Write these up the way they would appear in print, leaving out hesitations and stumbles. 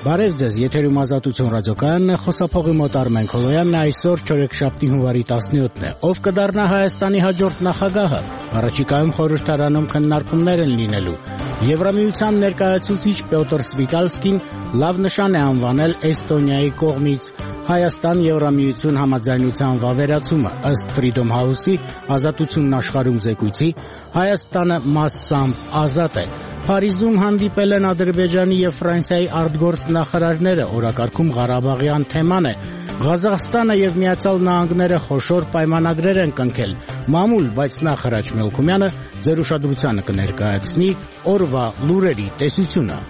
Բարև ձեզ, եթերում Ազատություն ռադիոկայանն է, խոսափողի մոտ Արմեն Քոլոյանն է, այսօր չորեքշաբթի հունվարի 17-ն է։ Ով կդառնա Հայաստանի հաջորդ նախագահը, առաջիկայում խորհրդարանում քննարկումներ են լինելու։ Եվրամիության ներկայացուցիչ Պյոտր Սվիտալսկին լավ նշան է անվանել Էստոնիայի կողմից Հայաստան-Եվրամիություն համաձայնության վավերացումը, ըստ Freedom House-ի Ազատությունն աշխարհում զեկույցի, Հայաստանը մասամբ ազատ է։ Փարիզում հանդիպել են Ադրբեջանի եւ Ֆրանսիայի արտգործնախարարները, օրակարգում Ղարաբաղյան թեման է։ Ղազախստանը եւ Միացյալ Նահանգները խոշոր պայմանագրեր են կնքել։ Մամուլ, բայց նախ Հրաչ Մելքումյանը ձեր ուշադրությանը կներկայացնի օրվա լուրերի տեսությունը։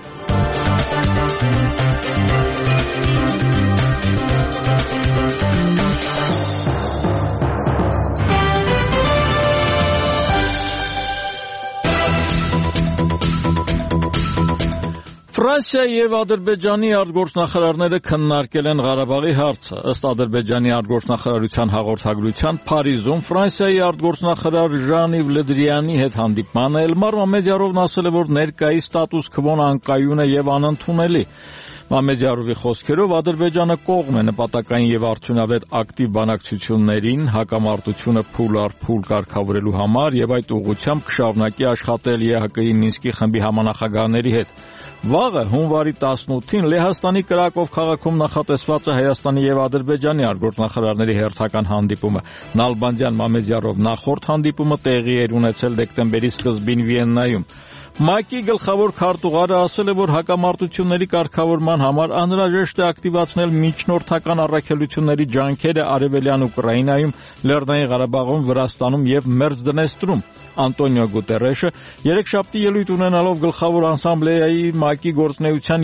Ֆրանսիայի եւ Ադրբեջանի արտգործնախարարները քննարկել են Ղարաբաղի հարցը։ Ըստ Ադրբեջանի արտգործնախարարության հաղորդագրության, Փարիզում Ֆրանսիայի արտգործնախարար Ժան-Իվ Լը Դրիանի հետ հանդիպմանը Էլմար Մամեդյարովն ասել է, որ ներկայիս ստատուս քվոն անկայուն է եւ անընդունելի։ Մամեդյարովի խոսքերով Ադրբեջանը կողմ է նպատակային եւ արդյունավետ ակտիվ բանակցություններին, հակամարտությունը փուլ առ փուլ կարգավորելու համար եւ այդ ուղղությամբ կշարունակի աշխատել ԵՀԿ-ի Մինսկի խմբի համանախագահների հետ։ Վաղը հունվարի 18-ին Լեհաստանի Կրակով քաղաքում նախատեսված է Հայաստանի եւ Ադրբեջանի արտգործնախարարների հերթական հանդիպումը։ Նալբանդյան Մամեդյարով նախորդ հանդիպումը տեղի էր ունեցել դեկտեմբերի սկզբին Վիեննայում։ ՄԱԿ-ի գլխավոր քարտուղարը ասել է, որ հակամարտությունների կարգավորման համար անհրաժեշտ է ակտիվացնել միջնորդական առաքելությունների ջանքերը Արևելյան Ուկրաինայում, Լեռնային Ղարաբաղում, Վրաստանում եւ Մերձդնեստրում։ Անտոնիո Գուտերեշը երեքշաբթի ելույթ ունենալով Գլխավոր ասամբլեայի ՄԱԿ-ի գործունեության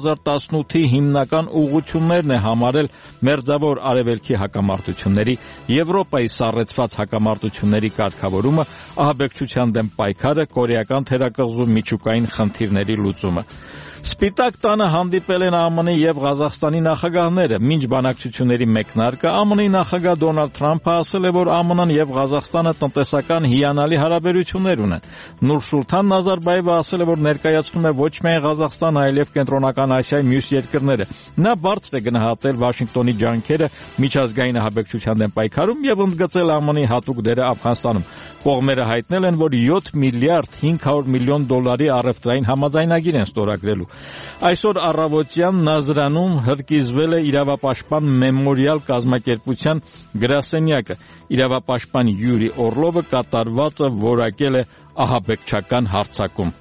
2018-ի հիմնական ուղղություններն է համարել Մերձավոր Արևելքի հակամարտությունների, Եվրոպայի սառեցված հակամարտությունների կարգավորումը, ահաբեկչության դեմ պայքարը, կորեական թերակղզու միջուկային խնդիրների լուծումը։ Սպիտակ տանը հանդիպել են ԱՄՆ-ի եւ Ղազախստանի նախագահները։ Մինչ բանակցությունների մեկնարկը ԱՄՆ-ի նախագահ Դոնալդ Թրամփը ասել է, որ ԱՄՆ-ն եւ Ղազախստանը տնտեսական հիանալի հարաբերություններ ունեն։ Նուրսուլթան Նազարբաևը ասել է, որ ներկայացնում է ոչ միայն Ղազախստանը, այլև Կենտրոնական Ասիայի մյուս երկրները։ Նա բարձր է գնահատել Վաշինգտոնի ջանքերը միջազգային ահաբեկչության դեմ պայքարում եւ ընդգծել ԱՄՆ-ի հատուկ դերը Աֆղանստանում։ Կողմերը հայտնել են, որ 7 միլիարդ 500 միլիոն դոլարի առևտրային համաձայնագիր են ստորագրելու։ Այսօր առավոտյան Նազրանում հրկիզվել է իրավապաշտպան Մեմորիալ կազմակերպության գրասենյակը։ Իրավապաշտպան Յուրի Օրլովը կատարվածը որակել է ահաբեկչական հարձակում։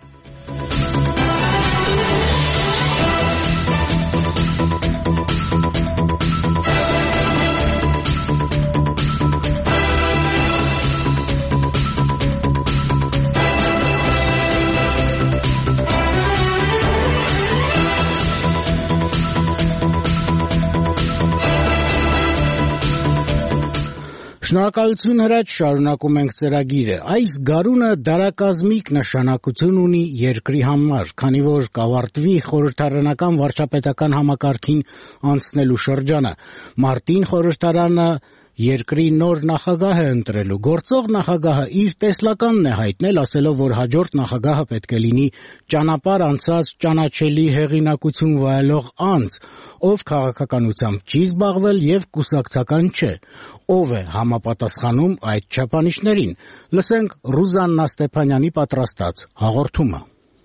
Շնորհակալություն Հրաչ, շարունակում ենք ծրագիրը։ Այս գարունը դարակազմիկ նշանակություն ունի երկրի համար, քանի որ կավարտվի խորհրդարանական վարչապետական համակարգին անցնելու շրջանը։ Մարտին խորհրդարանը երկրի նոր նախագահ է ընտրելու։ Գործող նախագահը իր տեսլականն է հայտնել, ասելով, որ հաջորդ նախագահը պետք է լինի ճանապարհ անցած ճանաչելի հեղինակություն վայելող անձ, ով քաղաքականությամբ չի զբաղվել եւ կուսակցական չէ։ Ով է համապատասխանում այդ չափանիշներին։ Լսենք Ռուզաննա Ստեփանյանի պատրաստած հաղորդումը։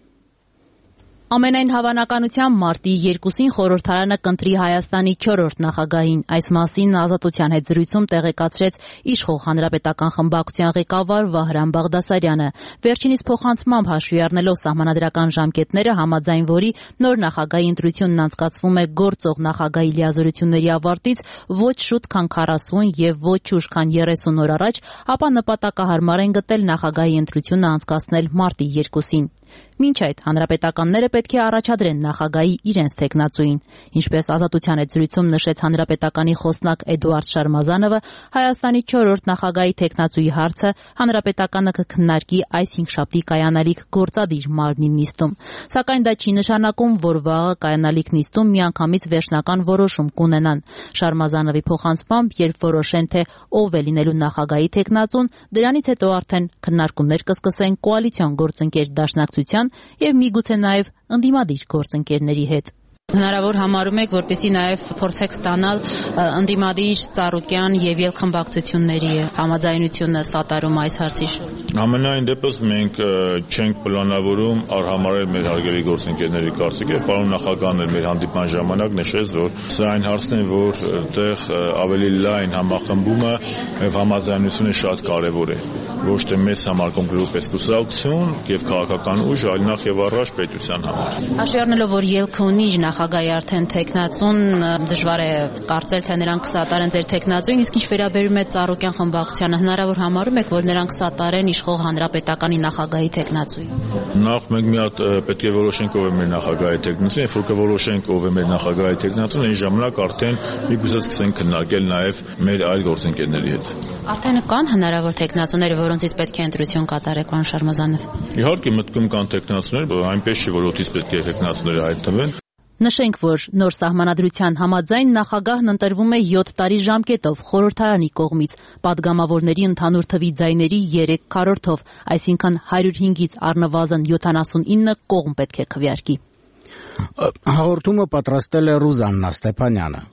Ամենայն հավանականությամբ մարտի 2-ին խորհրդարանը կընտրի Հայաստանի 4-րդ նախագահին։ Այս մասին Ազատության հետ զրույցում տեղեկացրեց Իշխող հանրապետական խմբակցության ղեկավար Վահրամ Բաղդասարյանը։ Վերջինիս փոխանցմամբ հաշվի առնելով սահմանադրական ժամկետները, համաձայն որի նոր նախագահի ընտրությունն անցկացվում է գործող նախագահի լիազորությունների ավարտից ոչ շուտ քան 40 եւ ոչ ուշ քան 30 օր առաջ, ապա նպատակահարմար են գտել նախագահի ընտրությունը անցկացնել մարտի 2-ին։ Մինչ այդ հանրապետականները պետք է առաջադրեն նախագահի իրենց թեկնածուին։ Ինչպես Ազատության հետ զրույցում նշեց հանրապետականի խոսնակ Էդուարդ Շարմազանովը, Հայաստանի 4-րդ նախագահի թեկնածուի հարցը հանրապետականը կքննարկի այս հինգշաբթի կայանալիք գործադիր մարմնի նիստում։ Սակայն դա չի նշանակում, որ վաղը կայանալիք նիստում միանգամից վերջնական որոշում կունենան։ Շարմազանովի փոխանցմամբ, երբ որոշեն, թե ով է լինելու նախագահի թեկնածուն, դրանից հետո արդեն քննարկումներ կսկսեն կոալիցիոն գործընկեր Դաշնակցության եւ միգուցե նաեւ ընդդիմադիր գործընկերների հետ։ Հնարավոր համարում եք, որպեսզի նաև փորձեք ստանալ ընդդիմադիր ծառուկյան եւ ելքմբակցությունների համաձայնությունը սատարում այս հարցի շուրջ։ Ամենայն դեպս մենք չենք պլանավորում արհամարել մեր հարգելի գործընկերների կարծիքը։ Պարոն նախագահն մեր հանդիպման ժամանակ նշեց, որ սա այն հարցն է, որ այդտեղ ավելի լայն համախմբումը եւ համաձայնությունը շատ կարեւոր է։ Ոչ թե մեծ համար կոնկրետ կուսակցություն եւ քաղաքական ուժ, այլ նախ եւ առաջ պետության համար։ Հաշվի առնելով, որ ելքը ունի նախագահի արդեն տեխնացուն, դժվար է կարծել, թե նրանք կսատարեն ձեր տեխնացուն, իսկ ինչ վերաբերում է ծառուկյան խմբակցությանը, հնարավոր համարում եք, որ նրանք կսատարեն իշխող հանրապետականի նախագահի տեխնացուին։ Նախ մենք մի հատ պետք է որոշենք ով է մեր նախագահի տեխնացուն, երբ որ կորոշենք ով է մեր նախագահի տեխնացուն, այն ժամանակ արդեն միգուցե սկսենք քննարկել նաեւ մեր այլ գործընկերների հետ։ Արդեն կան հնարավոր տեխնացուներ, որոնցից պետք է ընտրություն կատարեք, պարոն Շարմազանով։ Իհարկե մտքում կան տեխնացուներ, այնպես չէ, որ օդից պետք է տեխնացուները հայտնվեն։ Նշենք, որ նոր սահմանադրության համաձայն նախագահն ընտրվում է 7 տարի ժամկետով խորհրդարանի կողմից, պատգամավորների ընդհանուր թվի ձայների 3/4-ով, այսինքն 105-ից առնվազն 79 կողմ պետք է քվեարկի։ Հաղորդումը պատրաստել է Ռուզաննա Ստեփանյանը։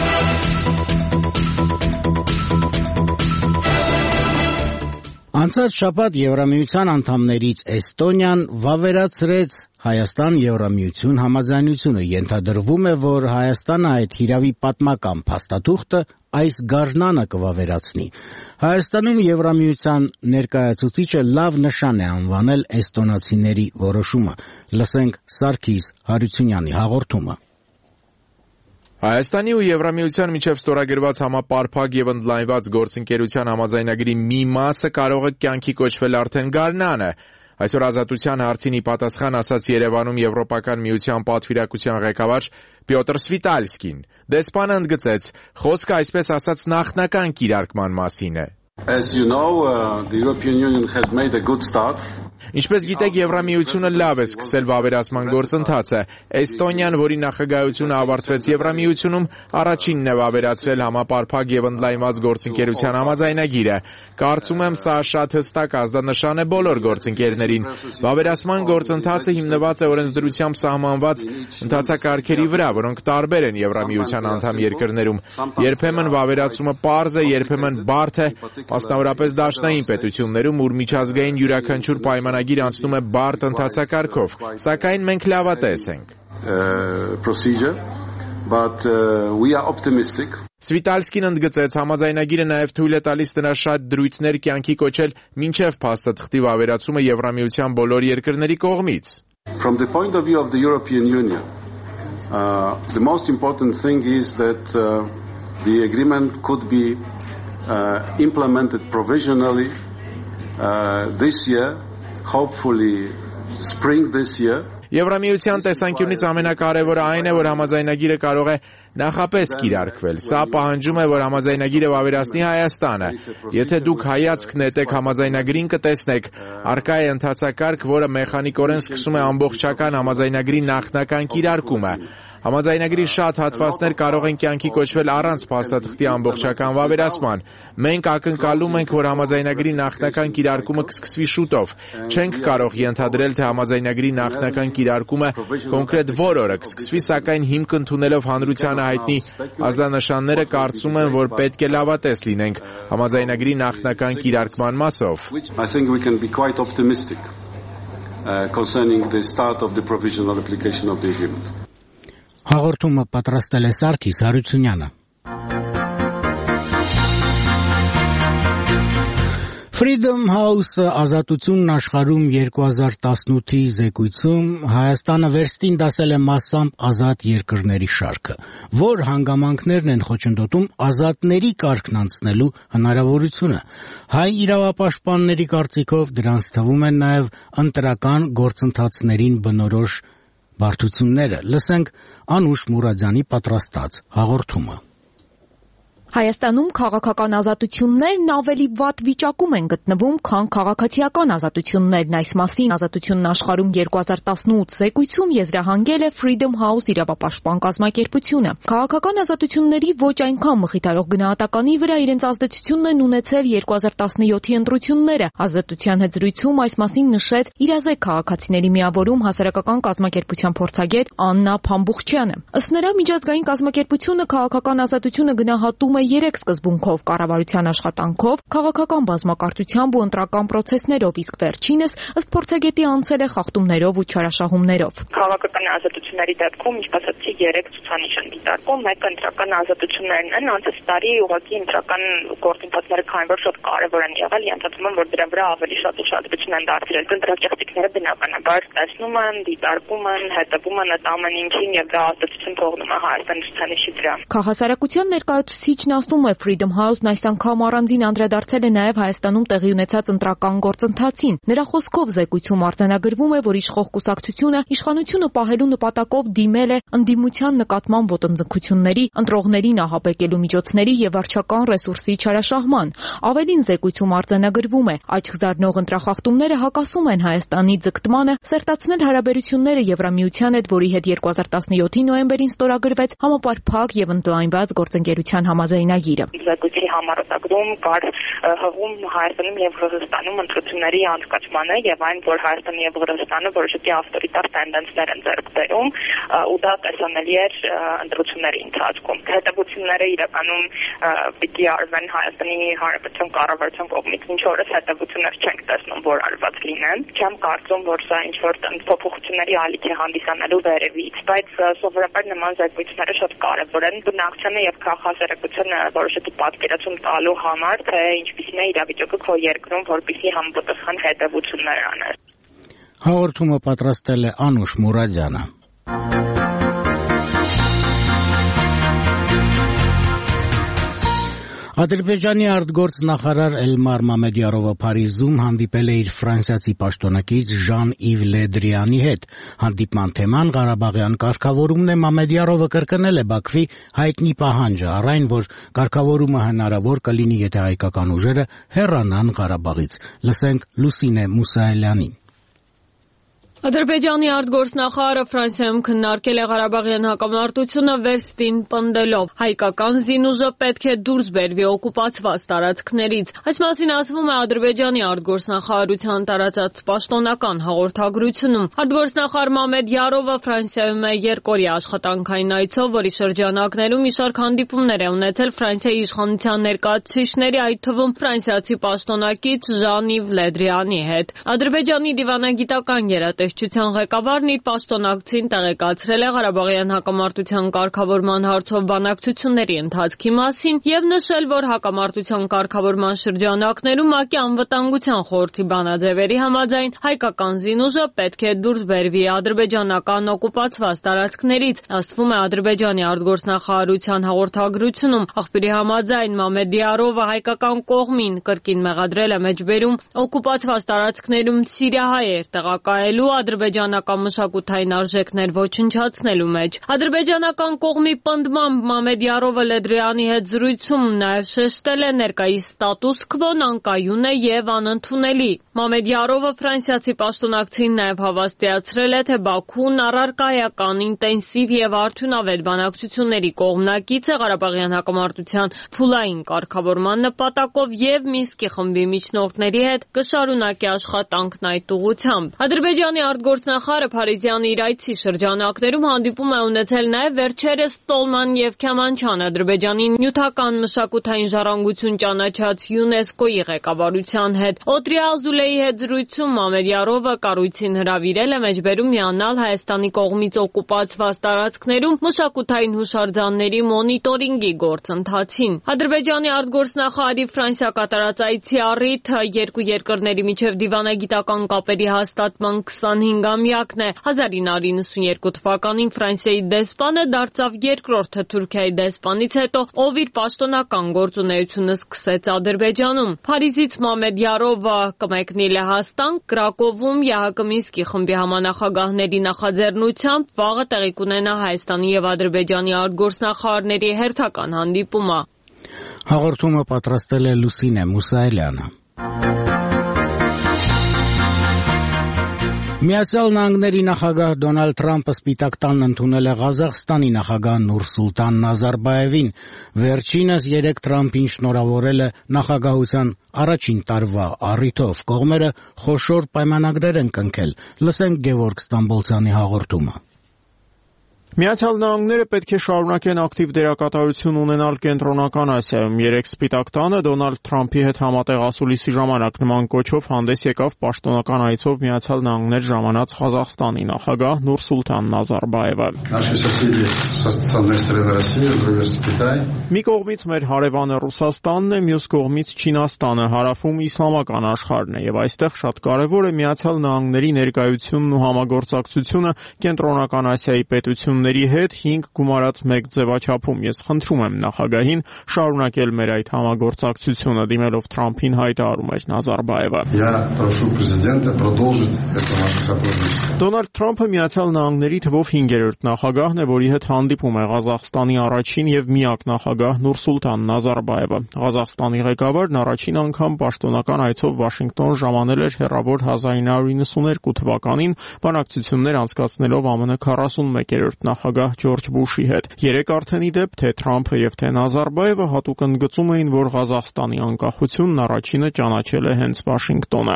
Անցած շաբաթ Եվրամիության անդամներից Էստոնիան վավերացրեց Հայաստան-Եվրամիություն համաձայնությունը։ Ենթադրվում է, որ Հայաստանը այդ հիրավի պատմական փաստաթուղթը այս գարնանը կվավերացնի։ Հայաստանում Եվրամիության ներկայացուցիչը լավ նշան է անվանել էստոնացիների որոշումը։ Լսենք Սարգիս Հարությունյանի հաղորդումը։ Հայաստանի ու Եվրամիության միջև ստորագրված համապարփակ եւ ընդլայնված գործընկերության համաձայնագրի մի մասը կարող է կյանքի կոչվել արդեն գարնանը։ Այսօր Ազատության հարցին ի պատասխան ասաց Երևանում Եվրոպական միության պատվիրակության ղեկավար Պյոտր Սվիտալսկին։ Դեսպանը ընդգծեց, խոսքը այսպես ասած նախնական կիրարկման մասին է։ As you know, the European Union has made a good start. Ինչպես գիտեք, Եվրամիությունը լավ է սկսել վավերացման գործընթացը։ Էստոնիան, որի նախագահությունը ավարտվեց Եվրամիությունում, առաջինն է վավերացրել համապարփակ եւ ընդլայնված գործընկերության համաձայնագիրը։ Կարծում եմ, սա շատ հստակ ազդանշան է բոլոր գործընկերներին։ Վավերացման գործընթացը հիմնված է օրենսդրությամբ սահմանված ընթացակարգերի վրա, որոնք տարբեր են Եվրամիության անդամ երկրներում։ Երբեմն վավերացումը պարզ է, երբեմն բարդ է, մասնավորապես դաշնային պետություններում, ուր միջազգային յուրաքանչյուր պայմանագիր անցնում է բարդ ընթացակարգով, սակայն մենք լավատես ենք։ Սվիտալսկին ընդգծեց, համաձայնագիրը նաև թույլ է տալիս դրա շատ դրույթներ կյանքի կոչել մինչև փաստաթղթի վավերացումը Եվրամիության բոլոր երկրների կողմից։ From the point of view of the European Union, the most important thing is that the agreement could be implemented provisionally this year, hopefully spring this year. Եվրամիության տեսանկյունից ամենակարևորը այն է, որ համաձայնագիրը կարող է նախապես կիրարկվել։ Սա պահանջում է, որ համաձայնագիրը վավերացնի Հայաստանը։ Եթե դուք հայացք նետեք համաձայնագրին, կտեսնեք, առկա է ընթացակարգ, որը մեխանիկորեն սկսում է ամբողջական համաձայնագրի նախնական կիրարկումը։ Համաձայնագրի շատ հատվածներ կարող են կյանքի կոչվել առանց փաստաթղթի ամբողջական վավերացման։ Մենք ակնկալում ենք, որ համաձայնագրի նախնական կիրարկումը կսկսվի շուտով։ Չենք կարող ենթադրել, թե համաձայնագրի նախնական կիրարկումը կոնկրետ որ օրը կսկսվի, սակայն հիմք ընդունելով հանրությանը հայտնի ազդանշանները, կարծում եմ, որ պետք է լավատես լինենք համաձայնագրի նախնական կիրարկման մասով։ I think we can be quite optimistic concerning the start of the provisional application of the agreement. Հաղորդումը պատրաստել է Սարգիս Հարությունյանը։ Freedom House-ը Ազատությունն աշխարհում 2018-ի զեկույցում Հայաստանը վերստին դասել է մասամբ ազատ երկրների շարքը, որ հանգամանքներն են խոչընդոտում ազատների կարգն անցնելու հնարավորությունը։ Հայ իրավապաշտպանների կարծիքով դրանց թվում են նաև ընտրական գործընթացներին բնորոշ բարդությունները։ Լսենք Անուշ Մուրադյանի պատրաստած հաղորդումը։ Հայաստանում քաղաքական ազատություններն ավելի վատ վիճակում են գտնվում, քան քաղաքացիական ազատություններն։ Այս մասին Ազատությունն աշխարհում 2018 զեկույցում եզրահանգել է Freedom House իրավապաշտպան կազմակերպությունը։ Քաղաքական ազատությունների ոչ այնքան մխիթարող գնահատականի վրա իրենց ազդեցությունն են ունեցել 2017-ի ընտրությունները։ Ազատության հետ զրույցում այս մասին նշեց իրազեկ քաղաքացիների միավորում հասարակական կազմակերպության փորձագետ Աննա Փամբուխչյանը։ Ըստ նրա, միջազգային կազմակերպությունը քաղաքական ազատությունը գնահատում է 3 սկզբունքով՝ կառավարության աշխատանքով, քաղաքական բազմակարծությամբ ու ընտրական պրոցեսներով, իսկ վերջինս ըստ փորձագետի անցել է խախտումներով ու չարաշահումներով։ Քաղաքական ազատությունների դեպքում, ինչպես ասացի, 3 ցուցանիշ են դիտարկում, մեկը ընտրական ազատություններն են, անցած տարի ուղղակի ընտրական գործընթացները քանի որ շատ կարևոր են եղել, ենթադրում եմ, որ դրա վրա ավելի շատ ուշադրություն են դարձրել։ Ընտրակեղծիքները բնականաբար տեսնում են, դիտարկում են, հետևում են այդ ամեն ինչին եւ դա ազդեցություն թողնում է Հայաստանի ցուցանիշի վրա։ Քաղաքասարակության ներկայացուցիչն ասում է, Freedom House-ն այս անգամ առանձին անդրադարձել է նաև Հայաստանում տեղի ունեցած ընտրական գործընթացին։ Նրա խոսքով զեկույցում արձանագրվում է, որ իշխող կուսակցությունը իշխանությունը պահելու նպատակով դիմել է ընդդիմության նկատմամբ ոտնձգությունների, ընտրողներին ահաբեկելու միջոցների եւ վարչական ռեսուրսի չարաշահման։ Ավելին զեկույցում արձանագրվում է, աչք զարնող ընտրախախտումները հակասում են Հայաստանի ձգտմանը սերտացնել հարաբերությունները Եվրամիության հետ, որի հետ 2017-ի նոյեմբերին ստորագրվեց համապարփակ եւ ընդլայնված գործընկերության համաձայնագիրը։ Զեկույցի համարտադրում կար հղում Հայաստանում եւ Հնդկաստանում ընտրությունների անցկացմանը եւ այն, որ Հայաստանը եւ Հնդկաստանը որոշակի ավտորիտար տենդենսներ են ձեռք բերում, ու դա տեսանելի էր ընտրությունների ընթացքում։ Հետևությունները իրականում պիտի արվեն Հայաստանի Հանրապետության կառավարության կողմից, ինչ օրս հետևություններ չենք տեսնում, որ արված լինեն։ Չեմ կարծում, որ սա ինչ որ փոփոխությունների ալիք է հանդիսանալու վերևից, բայց սովորաբար նման զեկույցները շատ կարևոր են բնակչությանը եւ քաղաքասարակությանը որոշակի պատկերացում տալու համար, թե ինչպիսին է իրավիճակը քո երկրում, որպեսզի համապատասխան հետևություններ աներ։ Հաղորդումը պատրաստել է Անուշ Մուրադյանը։ Ադրբեջանի արտգործ նախարար Էլմար Մամեդյարովը Փարիզում հանդիպել է իր ֆրանսիացի պաշտոնակից Ժան-Իվ Լե Դրիանի հետ։ Հանդիպման թեման Ղարաբաղյան կարգավորումն է։ Մամեդյարովը կրկնել է Բաքվի հայտնի պահանջը, առ այն, որ կարգավորումը հնարավոր կլինի, եթե հայկական ուժերը հեռանան Ղարաբաղից։ Լսենք Լուսինե Մուսայելյանին։ Ադրբեջանի արտգործնախարարը Ֆրանսիայում քննարկել է Ղարաբաղյան հակամարտությունը վերստին պնդելով. հայկական զինուժը պետք է դուրս բերվի օկուպացված տարածքներից։ Այս մասին ասվում է Ադրբեջանի արտգործնախարարության տարածած պաշտոնական հաղորդագրությունում։ Արտգործնախարար Մամեդ Յարովը Ֆրանսիայում է երկօրյա աշխատանքային այցով, որի շրջանակներում մի շարք հանդիպումներ է ունեցել Ֆրանսիայի իշխանության ներկայացուցիչների, այդ թվում ֆրանսիացի պաշտոնակից Ժան-Իվ Լե Դրիանի հետ։ Ադրբեջանի դիվանագիտական գերատեսչության ղեկավարն իր պաշտոնակցին տեղեկացրել է Ղարաբաղյան հակամարտության կարգավորման հարցով բանակցությունների ընթացքի մասին եւ նշել, որ հակամարտության կարգավորման շրջանակներում ՄԱԿ-ի անվտանգության խորհրդի բանաձևերի համաձայն հայկական զինուժը պետք է դուրս բերվի ադրբեջանական օկուպացված տարածքներից, ասվում է Ադրբեջանի արտգործնախարարության հաղորդագրությունում։ Աղբյուրի համաձայն Մամեդ Յարովը հայկական կողմին կրկին մեղադրել է մեջբերում օկուպացված տարածքներում սիրիահայեր տեղակայելու, ադրբեջանական մշակութային արժեքներ ոչնչացնելու մեջ։ Ադրբեջանական կողմի պնդմամբ Մամեդ Յարովը Լե Դրիանի հետ զրույցում նաև շեշտել է ներկայիս ստատուս քվոն անկայուն է եւ անընդունելի։ Մամեդ Յարովը ֆրանսիացի պաշտոնակցին նաև հավաստիացրել է, թե Բաքուն առարկայական, ինտենսիվ եւ արդյունավետ բանակցությունների կողմնակից է Ղարաբաղյան հակամարտության փուլային կարգավորման նպատակով եւ Մինսկի խմբի միջնորդների հետ կշարունակի աշխատանքն այդ ուղղությամբ։ Ադրբեջանի արտգործնախարարը Փարիզյան իր այցի շրջանակներում հանդիպում է ունեցել նաև վերջերս Ստոլման եւ Քյամանչյան Ադրբեջանի նյութական մշակութային ժառանգություն ճանաչած ՅՈՒՆԵՍԿՕ-ի ղեկավարության հետ։ Օդրիա Ազուլեի հետ զրույցում Մամեդ Յարովը կառույցին հրավիրել է մեջբերում միանալ Հայաստանի կողմից օկուպացված տարածքներում մշակութային հուշարձանների մոնիտորինգի գործընթացին։ Ադրբեջանի արտգործնախարարի Ֆրանսիա կատարած այցի առիթ երկու երկրների միջև դիվանագիտական կապերի հաստատման 25-ամյակն է։ 1992 թվականին Ֆրանսիայի դեսպանը դարձավ երկրորդը Թուրքիայի դեսպանից հետո, ով իր պաշտոնական գործունեությունը սկսեց Ադրբեջանում։ Փարիզից Մամեդ Յարովը կմեկնի Լեհաստան, Կրակովում ԵԱՀԿ Մինսկի խմբի համանախագահների նախաձեռնությամբ վաղը տեղի կունենա Հայաստանի եւ Ադրբեջանի արտգործնախարարների հերթական հանդիպումը։ Հաղորդումը պատրաստել է Լուսինե Մուսայելյանը։ Միացյալ Նահանգների նախագահ Դոնալդ Թրամփը Սպիտակ տանն ընդունել է Ղազախստանի նախագահ Նուրսուլտան Նազարբաևին։ Վերջինս 3 Թրամփին շնորհավորել է նախագահության առաջին տարվա առիթով։ Կողմերը խոշոր պայմանագրեր են կնքել։ Լսենք Գևորգ Ստամբոլցյանի հաղորդումը։ Միացյալ Նահանգները պետք է շարունակեն ակտիվ դերակատարություն ունենալ Կենտրոնական Ասիայում։ 3 Սպիտակ տանը Դոնալդ Թրամփի հետ համատեղ ասուլիսի ժամանակ նման կոչով հանդես եկավ պաշտոնական այցով Միացյալ Նահանգներ ժամանած Ղազախստանի նախագահ Նուրսուլտան Նազարբաևը։ Մի կողմից մեր հարևանը Ռուսաստանն է, մյուս կողմից Չինաստանը, հարավում իսլամական աշխարհն է, եւ այստեղ շատ կարեւոր է Միացյալ Նահանգների ներկայությունն ու համագործակցությունը Կենտրոնական Ասիայի պետությունների հետ 5 գումարած 1 ձևաչափում։ Ես խնդրում եմ նախագահին շարունակել մեր այդ համագործակցությունը, դիմելով Թրամփին հայտարարում էր Նազարբաևը։ Դոնալդ Թրամփը Միացյալ Նահանգների թվով 5-րդ նախագահն է, որի հետ հանդիպում է Ղազախստանի առաջին եւ միակ նախագահ Նուրսուլտան Նազարբաևը։ Ղազախստանի ղեկավարն առաջին անգամ պաշտոնական այցով Վաշինգտոն ժամանել էր հեռավոր 1992 թվականին, բանակցություններ անցկացնելով ԱՄՆ 41-րդ նախագահ Ջորջ Բուշի հետ։ 3 արդեն ի դեպ թե Թրամփը եւ թե Նազարբաևը հատուկ ընդգծում էին, որ Ղազախստանի անկախությունն առաջինը ճանաչել է հենց Վաշինգտոնը։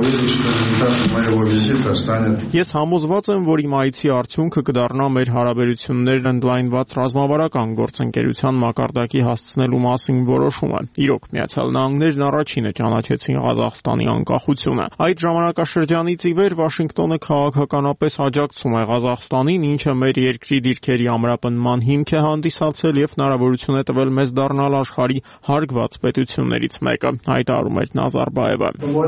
Ես համոզված եմ, որ իմ այցի արդյունքը կդառնա մեր հարաբերություններն ընդլայնված ռազմավարական գործընկերության մակարդակի հասցնելու մասին որոշումը։ Իրոք, Միացյալ Նահանգներն առաջինը ճանաչեցին Ղազախստանի անկախությունը։ Այդ ժամանակաշրջանից ի վեր Վաշինգտոնը քաղաքականապես աջակցում է Ղազախստանին, ինչը մեր երկրի դիրքերի ամրապնման հիմք է հանդիսացել եւ հնարավորություն է տվել մեզ դառնալ աշխարհի հարգված պետություններից մեկը, հայտարարում էր Նազարբաևը։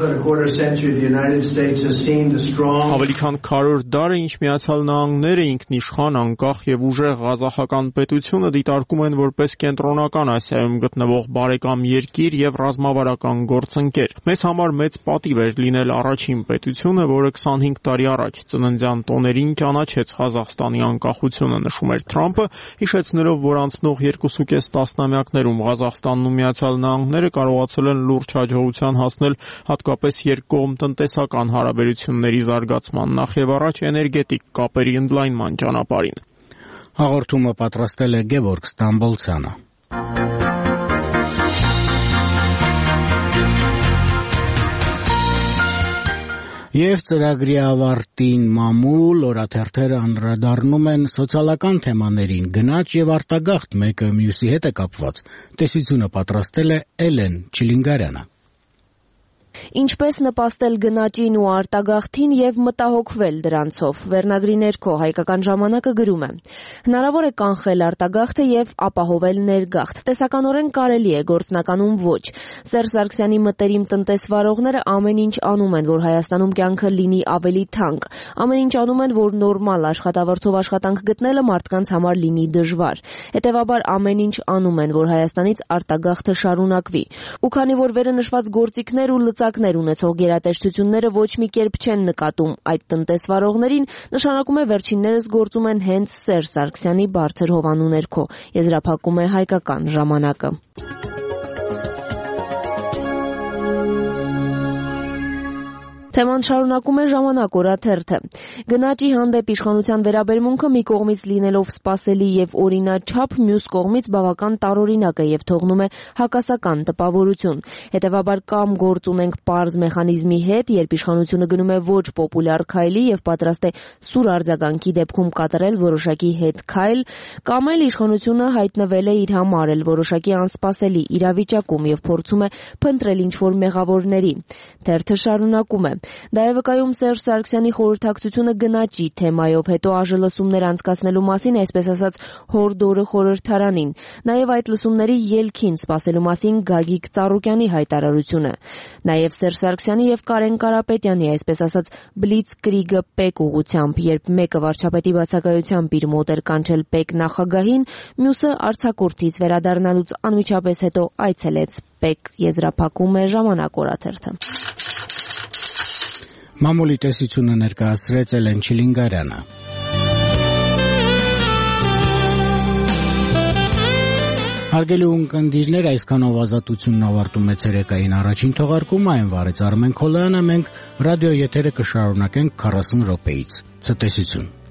Ավելի քան 100 դար է, ինչ Միացյալ Նահանգները ինքնիշխան, անկախ եւ ուժեղ ղազախական պետությունը դիտարկում են որպես Կենտրոնական Ասիայում գտնվող բարեկամ երկիր եւ ռազմավարական գործընկեր։ Մեզ համար մեծ պատիվ էր լինել առաջին պետությունը, որը 25 տարի առաջ ծննդյան տոներին ճանաչեց Ղազախստանի անկախությունը, նշում էր Թրամփը, հիշեցնելով, որ անցնող 2.5 տասնամյակներում Ղազախստանն ու Միացյալ Նահանգները կարողացել են լուրջ հաջողության հասնել հատկապես երկկողմ տնտեսական հարաբերությունների զարգացման, նախ եւ առաջ էներգետիկ կապերի ընդլայնման ճանապարհին։ Հաղորդումը պատրաստել է Գևորգ Ստամբոլցյանը։ Եվ ծրագրի ավարտին մամուլ օրաթերթերը անդրադառնում են սոցիալական թեմաներին, գնաճ եւ արտագաղթ մեկը մյուսի հետ է կապված։ Տեսությունը պատրաստել է Էլեն Չիլինգարյանը։ Ինչպես նպաստել գնաճին ու արտագաղթին եւ մտահոգվել դրանցով։ Վերնագրի ներքո Հայկական ժամանակը գրում է. հնարավոր է կանխել արտագաղթը եւ ապահովել ներգաղթ։ Տեսականորեն կարելի է, գործնականում ոչ։ Սերժ Սարգսյանի մտերիմ տնտեսվարողները ամեն ինչ անում են, որ Հայաստանում կյանքը լինի ավելի թանկ։ Ամեն ինչ անում են, որ նորմալ աշխատավարձով աշխատանք գտնելը մարդկանց համար լինի դժվար։ Հետևաբար ամեն ինչ անում են, որ Հայաստանից արտագաղթը շարունակվի։ Ու քանի որ վերը նշված գործիքներ ու լծակներ ունեցող գերատեսչությունները ոչ մի կերպ չեն նկատում այդ տնտեսվարողներին, նշանակում է վերջիններս գործում են հենց Սերժ Սարգսյանի բարձր հովանու ներքո, եզրափակում է Հայկական ժամանակը։ Թեման շարունակում է Ժամանակ օրաթերթը։ Գնաճի հանդեպ իշխանության վերաբերմունքը մի կողմից լինելով սպասելի եւ օրինաչափ, մյուս կողմից բավական տարօրինակ է եւ թողնում է հակասական տպավորություն։ Հետևաբար կամ գործ ունենք պարզ մեխանիզմի հետ, երբ իշխանությունը գնում է ոչ պոպուլյար քայլի եւ պատրաստ է սուր արձագանքի դեպքում կատարել որոշակի հետ քայլ, կամ էլ իշխանությունը հայտնվել է իր համար էլ որոշակի անսպասելի իրավիճակում եւ փորձում է փնտրել ինչ-որ մեղավորների։ Թերթը շարունակում է. Դա է վկայում Սերժ Սարգսյանի խորհրդակցությունը գնաճի թեմայով, հետո ԱԺ-լսումներ անցկացնելու մասին, այսպես ասած, հորդորը խորհրդարանին։ Նաև այդ լսումների ելքին սպասելու մասին Գագիկ Ծառուկյանի հայտարարությունը։ Նաև Սերժ Սարգսյանի եւ Կարեն Կարապետյանի, այսպես ասած, բլիցկրիգը պեկ ուղղությամբ, երբ մեկը վարչապետի բացակայությամբ իր մոտ էր կանչել պեկ նախագահին, մյուսը արձակուրդից վերադառնալուց անմիջապես հետո այցելեց պեկ, եզրափակում է Ժամանակ օրաթերթը։ Մամուլի տեսությունը ներկայացրեց Էլեն Չիլինգարյանը։ Հարգելի ունկնդիրներ, այսքանով ազատությունն ավարտում է ցերեկային առաջին թողարկումը, այն վարեց Արմեն Քոլյանը, մենք ռադիո եթերը կշարունակենք 40 րոպեից։ Ցտեսություն։